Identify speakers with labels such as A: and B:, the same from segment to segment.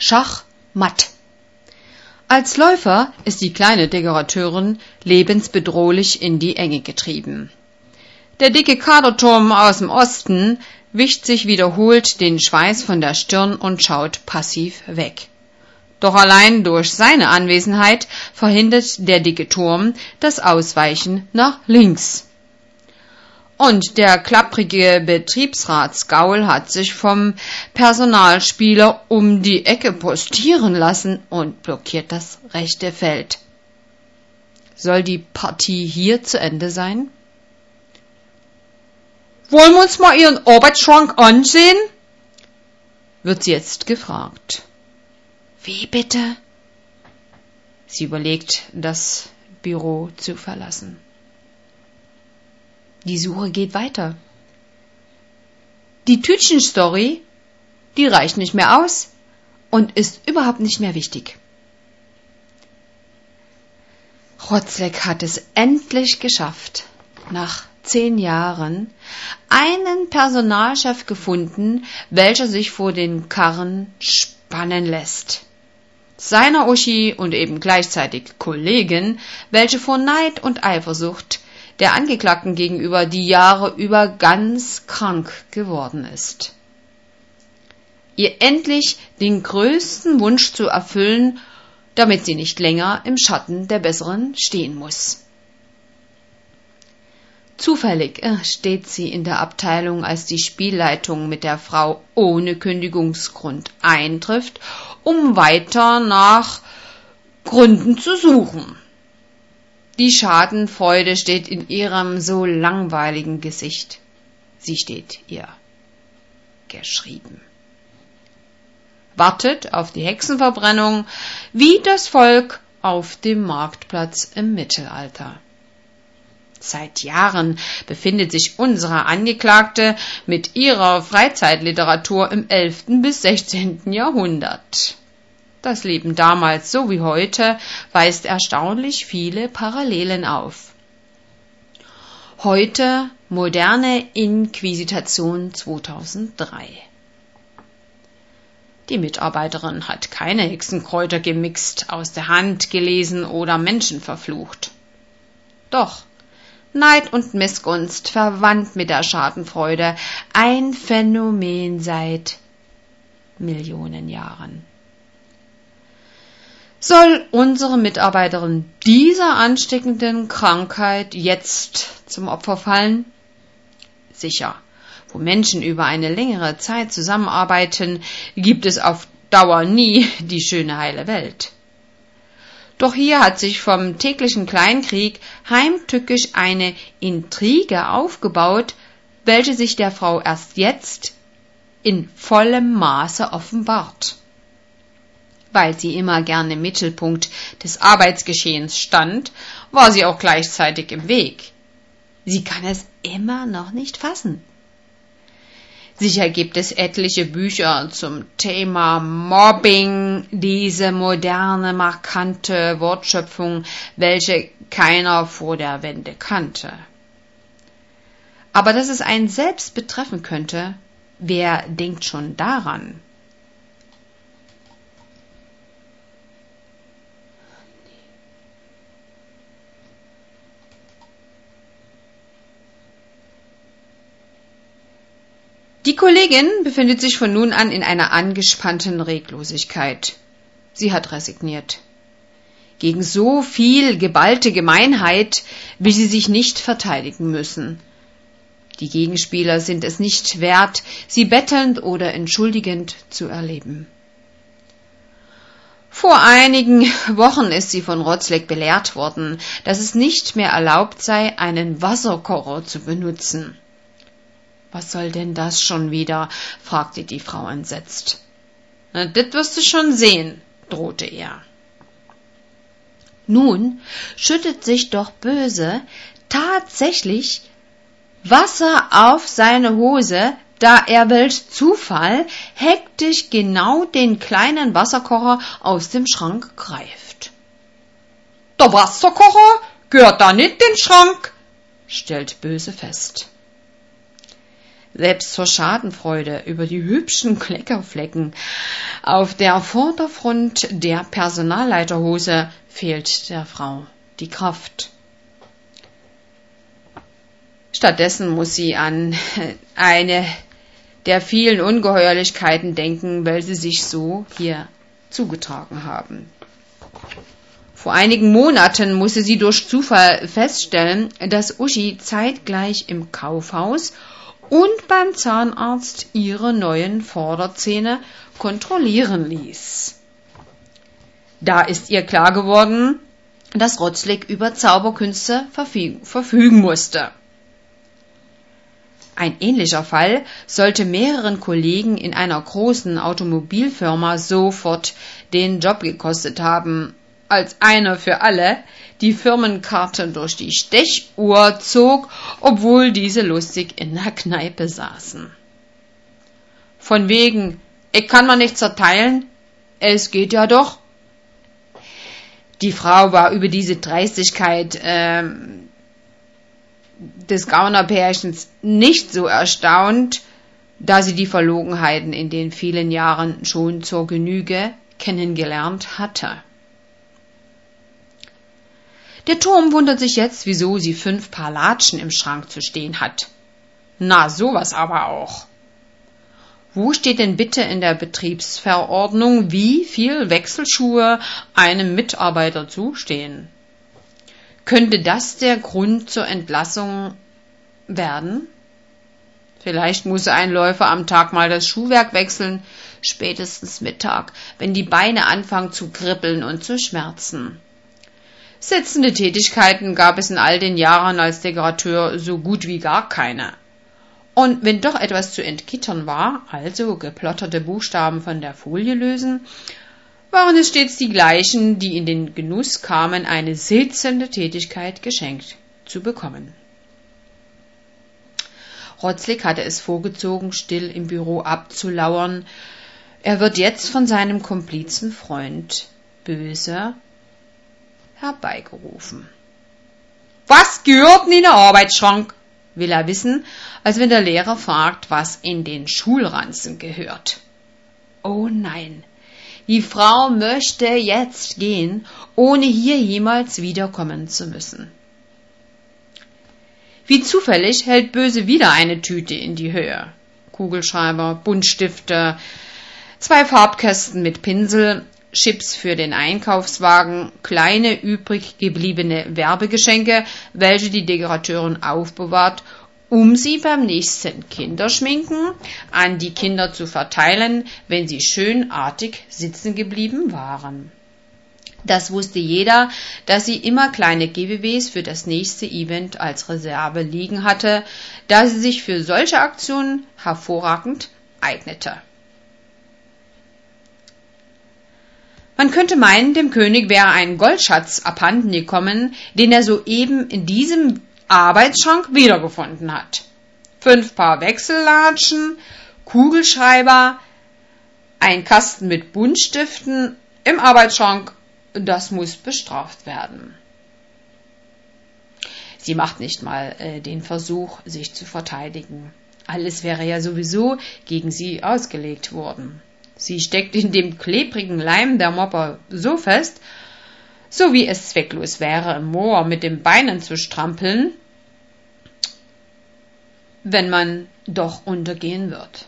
A: Schachmatt. Als Läufer ist die kleine Dekorateurin lebensbedrohlich in die Enge getrieben. Der dicke Kaderturm aus dem Osten wischt sich wiederholt den Schweiß von der Stirn und schaut passiv weg. Doch allein durch seine Anwesenheit verhindert der dicke Turm das Ausweichen nach links. Und der klapprige Betriebsratsgaul hat sich vom Personalspieler um die Ecke postieren lassen und blockiert das rechte Feld. Soll die Partie hier zu Ende sein? Wollen wir uns mal Ihren Arbeitsschrank ansehen? Wird sie jetzt gefragt. Wie bitte? Sie überlegt, das Büro zu verlassen. Die Suche geht weiter. Die Tütchenstory, die reicht nicht mehr aus und ist überhaupt nicht mehr wichtig. Rotzlek hat es endlich geschafft, nach 10 Jahren einen Personalchef gefunden, welcher sich vor den Karren spannen lässt. Seiner Uschi und eben gleichzeitig Kollegin, welche vor Neid und Eifersucht der Angeklagten gegenüber die Jahre über ganz krank geworden ist. Ihr endlich den größten Wunsch zu erfüllen, damit sie nicht länger im Schatten der Besseren stehen muss. Zufällig steht sie in der Abteilung, als die Spielleitung mit der Frau ohne Kündigungsgrund eintrifft, um weiter nach Gründen zu suchen. Die Schadenfreude steht in ihrem so langweiligen Gesicht. Sie steht ihr geschrieben. Wartet auf die Hexenverbrennung wie das Volk auf dem Marktplatz im Mittelalter. Seit Jahren befindet sich unsere Angeklagte mit ihrer Freizeitliteratur im 11. bis 16. Jahrhundert. Das Leben damals so wie heute weist erstaunlich viele Parallelen auf. Heute moderne Inquisition 2003. Die Mitarbeiterin hat keine Hexenkräuter gemixt, aus der Hand gelesen oder Menschen verflucht. Doch Neid und Missgunst verwandt mit der Schadenfreude, ein Phänomen seit Millionen Jahren. Soll unsere Mitarbeiterin dieser ansteckenden Krankheit jetzt zum Opfer fallen? Sicher, wo Menschen über eine längere Zeit zusammenarbeiten, gibt es auf Dauer nie die schöne heile Welt. Doch hier hat sich vom täglichen Kleinkrieg heimtückisch eine Intrige aufgebaut, welche sich der Frau erst jetzt in vollem Maße offenbart. Weil sie immer gerne im Mittelpunkt des Arbeitsgeschehens stand, war sie auch gleichzeitig im Weg. Sie kann es immer noch nicht fassen. Sicher gibt es etliche Bücher zum Thema Mobbing, diese moderne, markante Wortschöpfung, welche keiner vor der Wende kannte. Aber dass es einen selbst betreffen könnte, wer denkt schon daran? Die Kollegin befindet sich von nun an in einer angespannten Reglosigkeit. Sie hat resigniert. Gegen so viel geballte Gemeinheit will sie sich nicht verteidigen müssen. Die Gegenspieler sind es nicht wert, sie bettelnd oder entschuldigend zu erleben. Vor einigen Wochen ist sie von Rotzlek belehrt worden, dass es nicht mehr erlaubt sei, einen Wasserkocher zu benutzen. Was soll denn das schon wieder? Fragte die Frau entsetzt. Na, das wirst du schon sehen, drohte er. Nun schüttet sich doch Böse tatsächlich Wasser auf seine Hose, da er welch Zufall hektisch genau den kleinen Wasserkocher aus dem Schrank greift. Der Wasserkocher gehört da nicht in den Schrank, stellt Böse fest. Selbst zur Schadenfreude über die hübschen Kleckerflecken auf der Vorderfront der Personalleiterhose fehlt der Frau die Kraft. Stattdessen muss sie an eine der vielen Ungeheuerlichkeiten denken, welche sich so hier zugetragen haben. Vor einigen Monaten musste sie durch Zufall feststellen, dass Uschi zeitgleich im Kaufhaus und beim Zahnarzt ihre neuen Vorderzähne kontrollieren ließ. Da ist ihr klar geworden, dass Rotzlik über Zauberkünste verfügen musste. Ein ähnlicher Fall sollte mehreren Kollegen in einer großen Automobilfirma sofort den Job gekostet haben, als einer für alle die Firmenkarte durch die Stechuhr zog, obwohl diese lustig in der Kneipe saßen. Von wegen, ich kann man nicht zerteilen, es geht ja doch. Die Frau war über diese Dreistigkeit des Gaunerpärchens nicht so erstaunt, da sie die Verlogenheiten in den vielen Jahren schon zur Genüge kennengelernt hatte. Der Turm wundert sich jetzt, wieso sie 5 Paar Latschen im Schrank zu stehen hat. Na, sowas aber auch. Wo steht denn bitte in der Betriebsverordnung, wie viel Wechselschuhe einem Mitarbeiter zustehen? Könnte das der Grund zur Entlassung werden? Vielleicht muss ein Läufer am Tag mal das Schuhwerk wechseln, spätestens Mittag, wenn die Beine anfangen zu kribbeln und zu schmerzen. Sitzende Tätigkeiten gab es in all den Jahren als Dekorateur so gut wie gar keine. Und wenn doch etwas zu entgittern war, also geplotterte Buchstaben von der Folie lösen, waren es stets die gleichen, die in den Genuss kamen, eine sitzende Tätigkeit geschenkt zu bekommen. Rotzlik hatte es vorgezogen, still im Büro abzulauern. Er wird jetzt von seinem Komplizenfreund böse herbeigerufen. Was gehört in den Arbeitsschrank? Will er wissen, als wenn der Lehrer fragt, was in den Schulranzen gehört. Oh nein, die Frau möchte jetzt gehen, ohne hier jemals wiederkommen zu müssen. Wie zufällig hält Böse wieder eine Tüte in die Höhe. Kugelschreiber, Buntstifte, 2 Farbkästen mit Pinsel, Chips für den Einkaufswagen, kleine übrig gebliebene Werbegeschenke, welche die Dekorateurin aufbewahrt, um sie beim nächsten Kinderschminken an die Kinder zu verteilen, wenn sie schönartig sitzen geblieben waren. Das wusste jeder, dass sie immer kleine Giveaways für das nächste Event als Reserve liegen hatte, da sie sich für solche Aktionen hervorragend eignete. Man könnte meinen, dem König wäre ein Goldschatz abhanden gekommen, den er soeben in diesem Arbeitsschrank wiedergefunden hat. 5 Paar Wechsellatschen, Kugelschreiber, ein Kasten mit Buntstiften im Arbeitsschrank, das muss bestraft werden. Sie macht nicht mal den Versuch, sich zu verteidigen. Alles wäre ja sowieso gegen sie ausgelegt worden. Sie steckt in dem klebrigen Leim der Mopper so fest, so wie es zwecklos wäre, im Moor mit den Beinen zu strampeln, wenn man doch untergehen wird.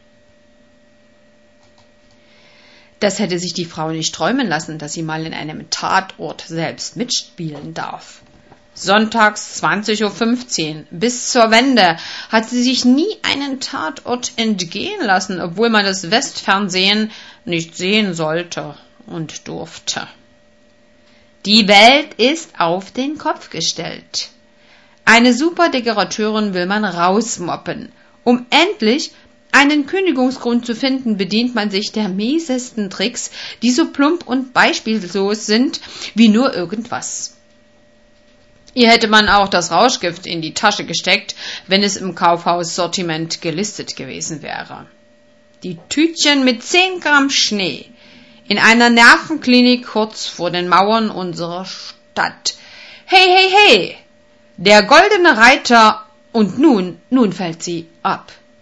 A: Das hätte sich die Frau nicht träumen lassen, dass sie mal in einem Tatort selbst mitspielen darf. Sonntags 20:15 Uhr bis zur Wende hat sie sich nie einen Tatort entgehen lassen, obwohl man das Westfernsehen nicht sehen sollte und durfte. Die Welt ist auf den Kopf gestellt. Eine super Dekorateurin will man rausmoppen. Um endlich einen Kündigungsgrund zu finden, bedient man sich der miesesten Tricks, die so plump und beispiellos sind wie nur irgendwas. Ihr hätte man auch das Rauschgift in die Tasche gesteckt, wenn es im Kaufhaussortiment gelistet gewesen wäre. Die Tütchen mit 10 Gramm Schnee in einer Nervenklinik kurz vor den Mauern unserer Stadt. Hey, hey, hey! Der goldene Reiter und nun fällt sie ab.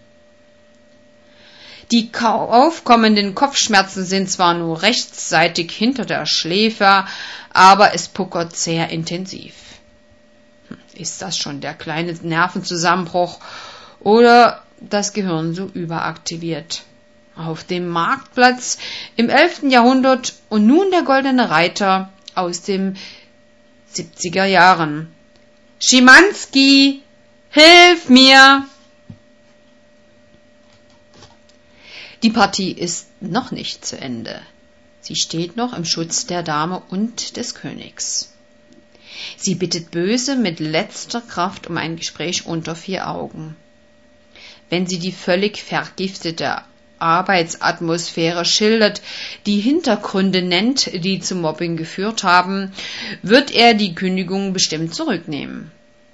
A: Die aufkommenden Kopfschmerzen sind zwar nur rechtsseitig hinter der Schläfe, aber es puckert sehr intensiv. Ist das schon der kleine Nervenzusammenbruch oder das Gehirn so überaktiviert? Auf dem Marktplatz im 11. Jahrhundert und nun der goldene Reiter aus den 70er Jahren. Schimanski, hilf mir! Die Partie ist noch nicht zu Ende. Sie steht noch im Schutz der Dame und des Königs. Sie bittet böse mit letzter Kraft um ein Gespräch unter 4 Augen. Wenn sie die völlig vergiftete Arbeitsatmosphäre schildert, die Hintergründe nennt, die zum Mobbing geführt haben, wird er die Kündigung bestimmt zurücknehmen.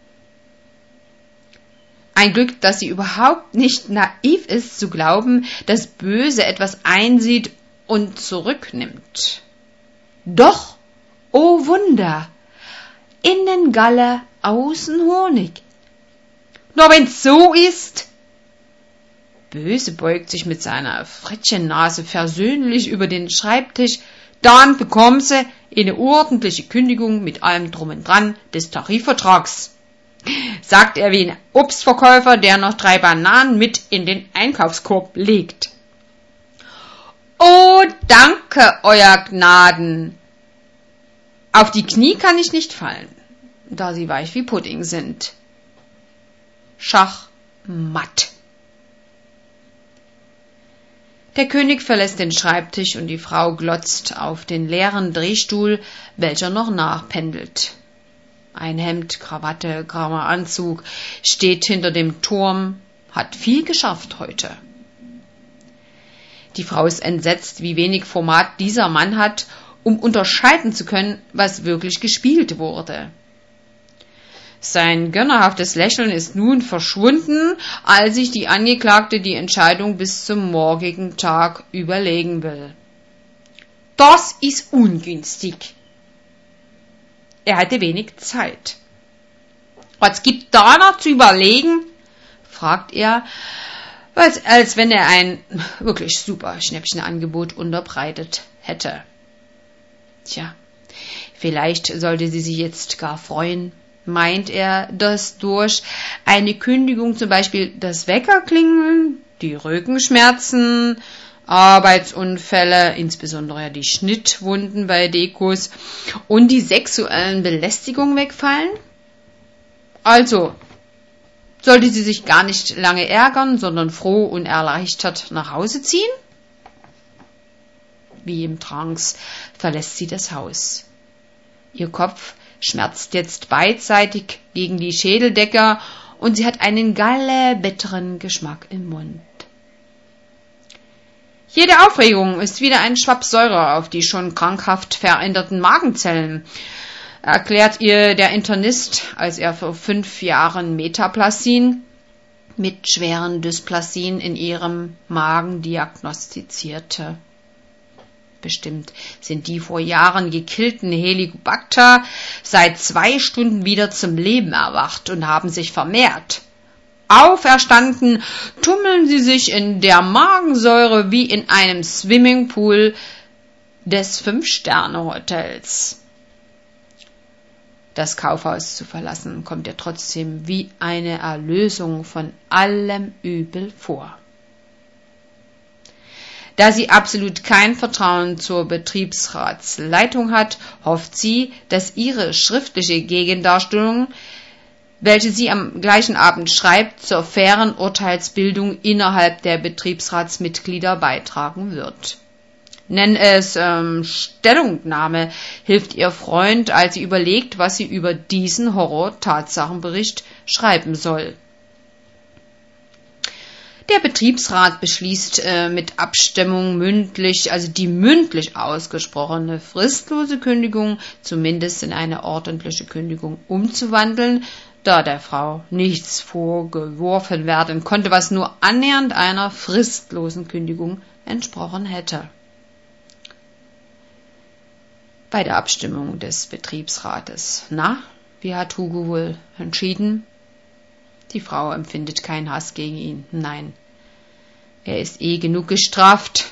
A: Ein Glück, dass sie überhaupt nicht naiv ist, zu glauben, dass Böse etwas einsieht und zurücknimmt. Doch, oh Wunder, innen Galle, außen Honig. Nur wenn's so ist. Böse beugt sich mit seiner Frettchennase versöhnlich über den Schreibtisch, dann bekommen sie eine ordentliche Kündigung mit allem drum und dran des Tarifvertrags, sagt er wie ein Obstverkäufer, der noch 3 Bananen mit in den Einkaufskorb legt. Oh, danke, Euer Gnaden. Auf die Knie kann ich nicht fallen, da sie weich wie Pudding sind. Schachmatt. Der König verlässt den Schreibtisch und die Frau glotzt auf den leeren Drehstuhl, welcher noch nachpendelt. Ein Hemd, Krawatte, grauer Anzug, steht hinter dem Turm, hat viel geschafft heute. Die Frau ist entsetzt, wie wenig Format dieser Mann hat, um unterscheiden zu können, was wirklich gespielt wurde. Sein gönnerhaftes Lächeln ist nun verschwunden, als sich die Angeklagte die Entscheidung bis zum morgigen Tag überlegen will. Das ist ungünstig. Er hatte wenig Zeit. Was gibt da noch zu überlegen? Fragt er, als wenn er ein wirklich super Schnäppchenangebot unterbreitet hätte. Tja, vielleicht sollte sie sich jetzt gar freuen, meint er, dass durch eine Kündigung zum Beispiel das Weckerklingeln, die Rückenschmerzen, Arbeitsunfälle, insbesondere die Schnittwunden bei Dekos und die sexuellen Belästigungen wegfallen? Also, sollte sie sich gar nicht lange ärgern, sondern froh und erleichtert nach Hause ziehen? Wie im Trance verlässt sie das Haus. Ihr Kopf schmerzt jetzt beidseitig gegen die Schädeldecke und sie hat einen gallebitteren Geschmack im Mund. Jede Aufregung ist wieder ein Schwapp Säure auf die schon krankhaft veränderten Magenzellen, erklärt ihr der Internist, als er vor 5 Jahren Metaplasien mit schweren Dysplasien in ihrem Magen diagnostizierte. Bestimmt sind die vor Jahren gekillten Helicobacter seit 2 Stunden wieder zum Leben erwacht und haben sich vermehrt. Auferstanden tummeln sie sich in der Magensäure wie in einem Swimmingpool des 5-Sterne-Hotels. Das Kaufhaus zu verlassen, kommt ihr trotzdem wie eine Erlösung von allem Übel vor. Da sie absolut kein Vertrauen zur Betriebsratsleitung hat, hofft sie, dass ihre schriftliche Gegendarstellung, welche sie am gleichen Abend schreibt, zur fairen Urteilsbildung innerhalb der Betriebsratsmitglieder beitragen wird. Nenn es Stellungnahme, hilft ihr Freund, als sie überlegt, was sie über diesen Horror-Tatsachenbericht schreiben soll. Der Betriebsrat beschließt mit Abstimmung mündlich, also die mündlich ausgesprochene fristlose Kündigung zumindest in eine ordentliche Kündigung umzuwandeln, da der Frau nichts vorgeworfen werden konnte, was nur annähernd einer fristlosen Kündigung entsprochen hätte. Bei der Abstimmung des Betriebsrates. Na, wie hat Hugo wohl entschieden? Die Frau empfindet keinen Hass gegen ihn. Nein, Er ist genug gestraft.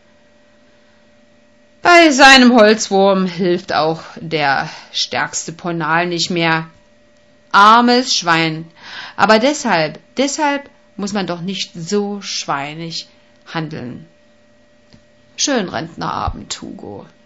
A: Bei seinem Holzwurm hilft auch der stärkste Ponal nicht mehr. Armes Schwein. Aber deshalb muss man doch nicht so schweinig handeln. Schönen Rentnerabend, Hugo.